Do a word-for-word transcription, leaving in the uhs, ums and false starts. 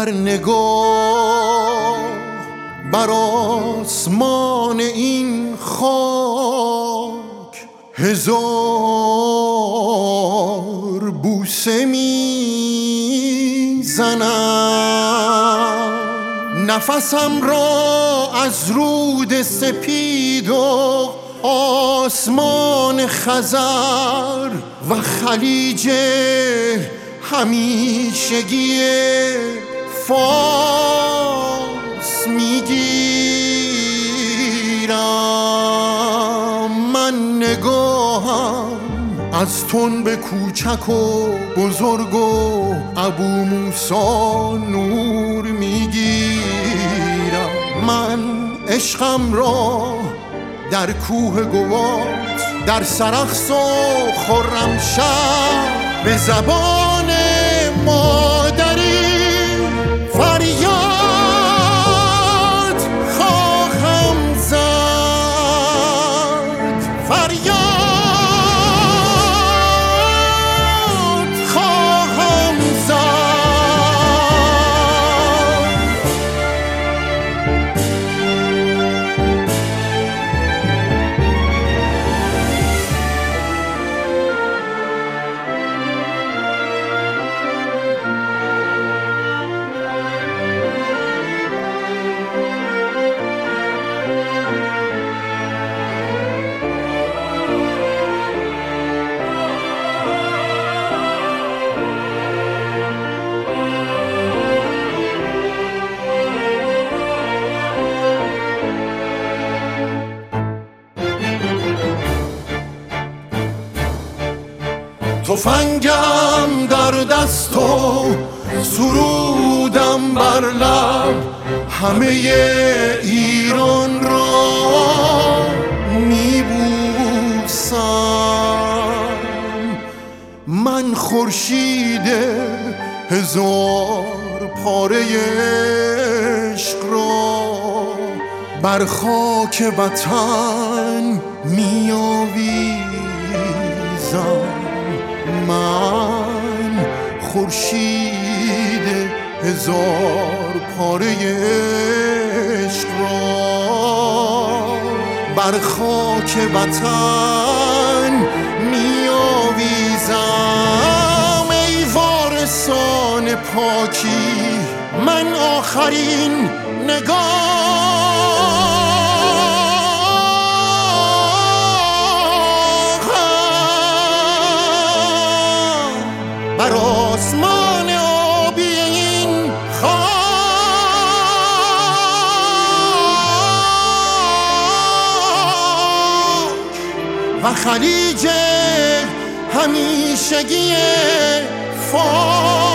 هر نگاه بر آسمان این خاک هزار بوسه میزنم. نفسم را از رود سپید و آسمان خزر و خلیج همیشگی فارس میگیرم. من نگاهم از تنب کوچک و بزرگ و ابو موسی نور میگیرم. من عشقم را در کوه گوات، در سرخس و خرمشهر به زبان مادری فریاد خواهم زد. فریاد خواهم زد. تفنگم در دست و سرودم بر لب همه ایران را میبوسم. من خورشید هزار پاره عشق را بر خاک وطن میآویزم. من خورشید هزار پاره عشق را بر خاک وطن میآویزم. ای وارثان پاکی، من آخرین نگاه بر آسمان آبی این خاک و خلیج همیشگی فارس